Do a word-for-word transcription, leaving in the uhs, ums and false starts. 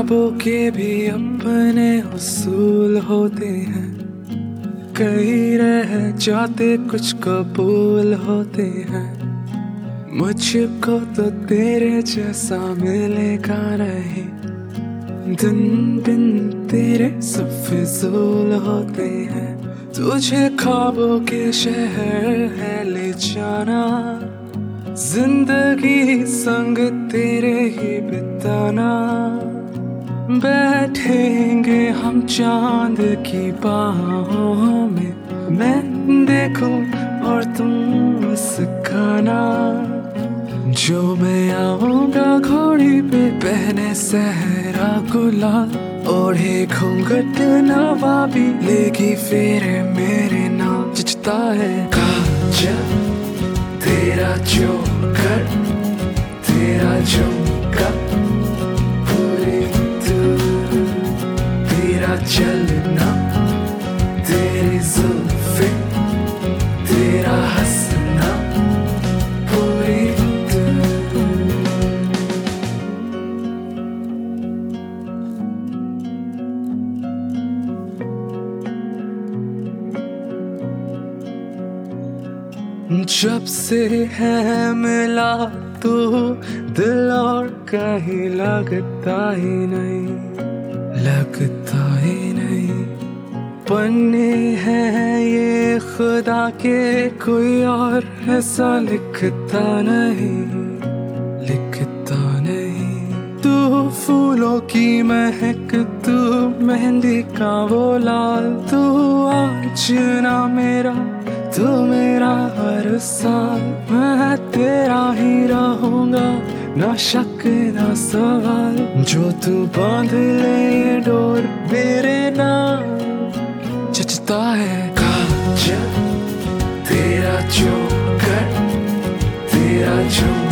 ख्वाबों के भी अपने उसूल होते हैं, कहीं रह जाते कुछ कबूल होते हैं। मुझको तो तेरे जैसा मिलेगा नहीं, दिन बिन तेरे सब फिजूल होते हैं। तुझे ख्वाबों के शहर है ले जाना, जिंदगी संग तेरे ही बिताना। बैठेंगे हम चांद की बाहों में, मैं देखूं और तुम मुस्काना। जो मैं आऊंगा घोड़ी पे पहने सहरा गुलाल, ओढ़े घूंघट नवाबी लेगी फेरे मेरे नाम। जचता है काजल तेरा जोकर, तेरा झुमका पूरी तू, तेरा चलना तेरी जुल्फे, तेरा हंसना पूरी तू। जब से है मिला तू दिल और कहीं लगता ही नहीं, लगता ही नहीं। पन्ने हैं ये खुदा के, कोई और ऐसा लिखता नहीं, लिखता नहीं। तू फूलों की महक, तू मेहंदी का वो लाल, तू आज ना मेरा तू मेरा हर साल। मैं तेरा ही रहूंगा ना शक ना सवाल, जो तू बांध ले डोर मेरे नाम। जचता है काजल तेरा जोकर, तेरा झुमका